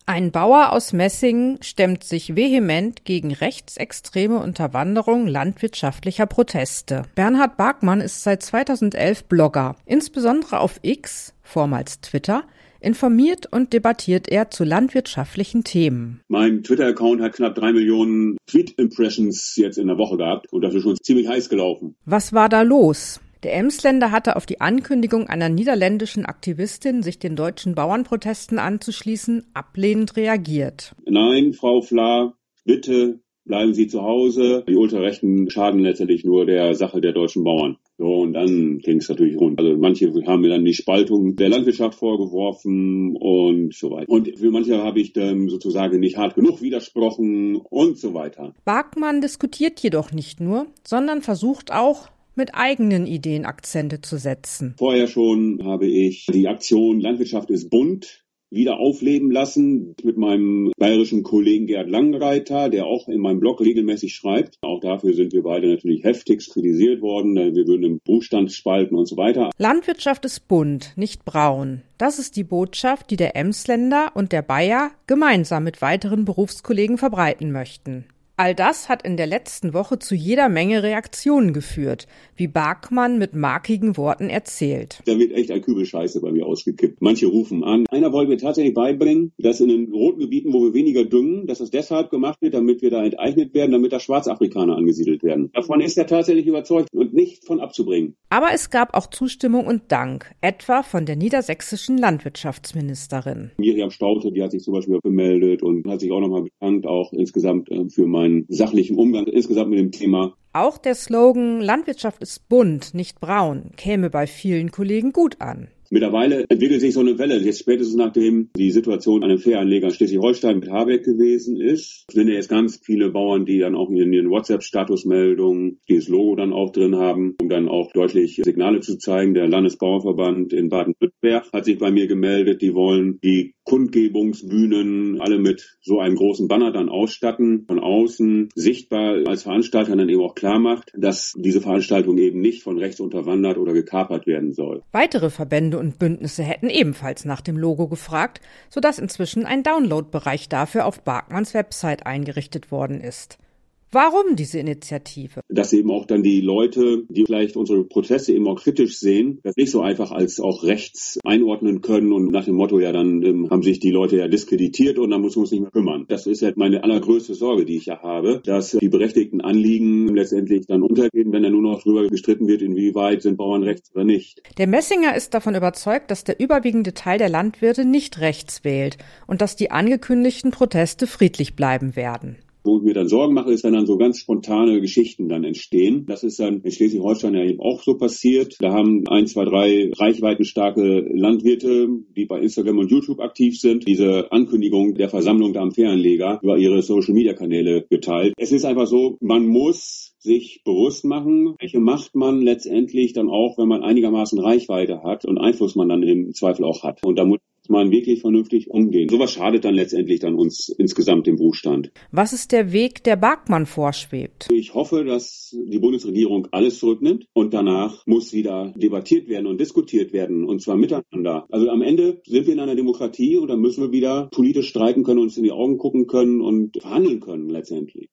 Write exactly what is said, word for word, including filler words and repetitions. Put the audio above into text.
Ein Bauer aus Messingen stemmt sich vehement gegen rechtsextreme Unterwanderung landwirtschaftlicher Proteste. Bernhard Barkmann ist seit zweitausendelf Blogger. Insbesondere auf X, vormals Twitter, informiert und debattiert er zu landwirtschaftlichen Themen. Mein Twitter-Account hat knapp drei Millionen Tweet-Impressions jetzt in der Woche gehabt und das ist schon ziemlich heiß gelaufen. Was war da los? Der Emsländer hatte auf die Ankündigung einer niederländischen Aktivistin, sich den deutschen Bauernprotesten anzuschließen, ablehnend reagiert. Nein, Frau Fla, bitte bleiben Sie zu Hause. Die Ultrarechten schaden letztendlich nur der Sache der deutschen Bauern. So, und dann ging es natürlich rund. Also manche haben mir dann die Spaltung der Landwirtschaft vorgeworfen und so weiter. Und für manche habe ich dann sozusagen nicht hart genug widersprochen und so weiter. Barkmann diskutiert jedoch nicht nur, sondern versucht auch, mit eigenen Ideen Akzente zu setzen. Vorher schon habe ich die Aktion Landwirtschaft ist bunt wieder aufleben lassen mit meinem bayerischen Kollegen Gerd Langreiter, der auch in meinem Blog regelmäßig schreibt. Auch dafür sind wir beide natürlich heftigst kritisiert worden. Wir würden den Berufsstand spalten und so weiter. Landwirtschaft ist bunt, nicht braun. Das ist die Botschaft, die der Emsländer und der Bayer gemeinsam mit weiteren Berufskollegen verbreiten möchten. All das hat in der letzten Woche zu jeder Menge Reaktionen geführt, wie Barkmann mit markigen Worten erzählt. Da wird echt ein Kübel Scheiße bei mir ausgekippt. Manche rufen an. Einer wollte mir tatsächlich beibringen, dass in den roten Gebieten, wo wir weniger düngen, dass das deshalb gemacht wird, damit wir da enteignet werden, damit da Schwarzafrikaner angesiedelt werden. Davon ist er tatsächlich überzeugt und nicht von abzubringen. Aber es gab auch Zustimmung und Dank, etwa von der niedersächsischen Landwirtschaftsministerin. Miriam Staute, die hat sich zum Beispiel gemeldet und hat sich auch nochmal bedankt, auch insgesamt für mein sachlichen Umgang insgesamt mit dem Thema. Auch der Slogan Landwirtschaft ist bunt, nicht braun, käme bei vielen Kollegen gut an. Mittlerweile entwickelt sich so eine Welle, jetzt spätestens nachdem die Situation an einem Fähranleger in Schleswig-Holstein mit Habeck gewesen ist, sind ja jetzt ganz viele Bauern, die dann auch in ihren WhatsApp-Statusmeldungen dieses Logo dann auch drin haben, um dann auch deutlich Signale zu zeigen. Der Landesbauernverband in Baden-Württemberg hat sich bei mir gemeldet, die wollen die Kundgebungsbühnen alle mit so einem großen Banner dann ausstatten, von außen sichtbar als Veranstalter dann eben auch klar macht, dass diese Veranstaltung eben nicht von rechts unterwandert oder gekapert werden soll. Weitere Verbände und Bündnisse hätten ebenfalls nach dem Logo gefragt, sodass inzwischen ein Download-Bereich dafür auf Barkmanns Website eingerichtet worden ist. Warum diese Initiative? Dass eben auch dann die Leute, die vielleicht unsere Proteste eben auch kritisch sehen, das nicht so einfach als auch rechts einordnen können und nach dem Motto, ja, dann ähm, haben sich die Leute ja diskreditiert und dann müssen wir uns nicht mehr kümmern. Das ist ja meine allergrößte Sorge, die ich ja habe, dass die berechtigten Anliegen letztendlich dann untergehen, wenn dann nur noch darüber gestritten wird, inwieweit sind Bauern rechts oder nicht. Der Messinger ist davon überzeugt, dass der überwiegende Teil der Landwirte nicht rechts wählt und dass die angekündigten Proteste friedlich bleiben werden. Wo ich mir dann Sorgen mache, ist, wenn dann so ganz spontane Geschichten dann entstehen. Das ist dann in Schleswig-Holstein ja eben auch so passiert. Da haben ein, zwei, drei reichweitenstarke Landwirte, die bei Instagram und YouTube aktiv sind, diese Ankündigung der Versammlung da am Fähranleger über ihre Social-Media-Kanäle geteilt. Es ist einfach so, man muss sich bewusst machen, welche Macht man letztendlich dann auch, wenn man einigermaßen Reichweite hat und Einfluss man dann im Zweifel auch hat. Und da muss man wirklich vernünftig umgehen. Sowas schadet dann letztendlich dann uns insgesamt dem Berufsstand. Was ist der Weg, der Barkmann vorschwebt? Ich hoffe, dass die Bundesregierung alles zurücknimmt und danach muss wieder debattiert werden und diskutiert werden und zwar miteinander. Also am Ende sind wir in einer Demokratie und dann müssen wir wieder politisch streiten können, uns in die Augen gucken können und verhandeln können letztendlich.